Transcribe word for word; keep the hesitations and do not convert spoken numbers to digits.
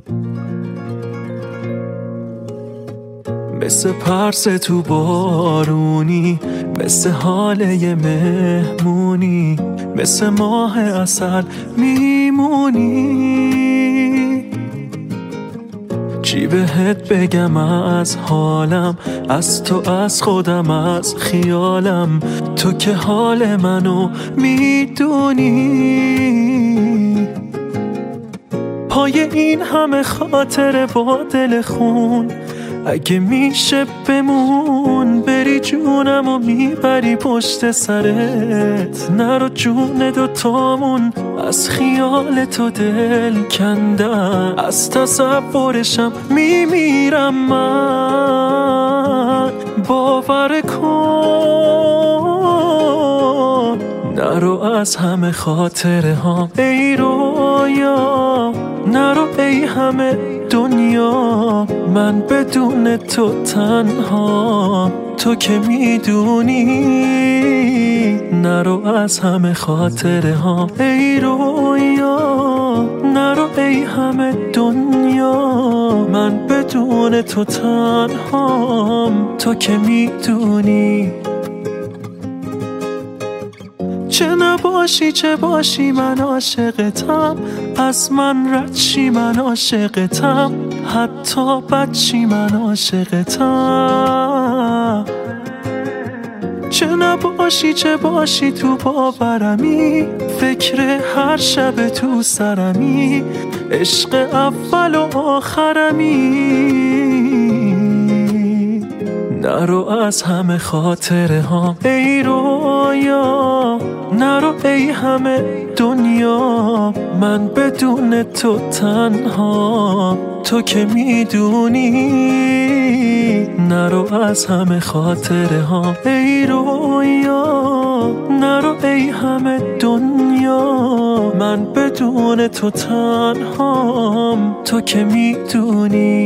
مثل پرس تو بارونی، مثل حاله مهمونی، مثل ماه عسل میمونی. چی بهت بگم از حالم، از تو، از خودم، از خیالم، تو که حال منو میدونی. پای این همه خاطر با دل خون، اگه میشه بمون، بری جونم و میبری پشت سرت. نرو جون دوتامون، از خیال تو دل کندم، از تصورشم میمیرم من. باور کن نرو از همه خاطره ها ای رویا، نرو ای همه دنیا، من بدون تو تنها، تو که میدونی. نرو از همه خاطره ها ای رویا، نرو ای همه دنیا، من بدون تو تنهام، تو که میدونی. چه نباشی چه باشی من عاشقتم، از من رد شی من عاشقتم، حتی بد شی من عاشقتم. چه نباشی چه باشی تو باورمی، فکر هر شب تو سرمی، عشق اول و آخرمی. نرو از همه خاطره ها ای رویا، نرو ای همه دنیا، من بدون تو تنها، تو که میدونی. نرو از همه خاطره ها ای رویا، نرو ای همه دنیا، من بدون تو تنهام، تو که میدونی.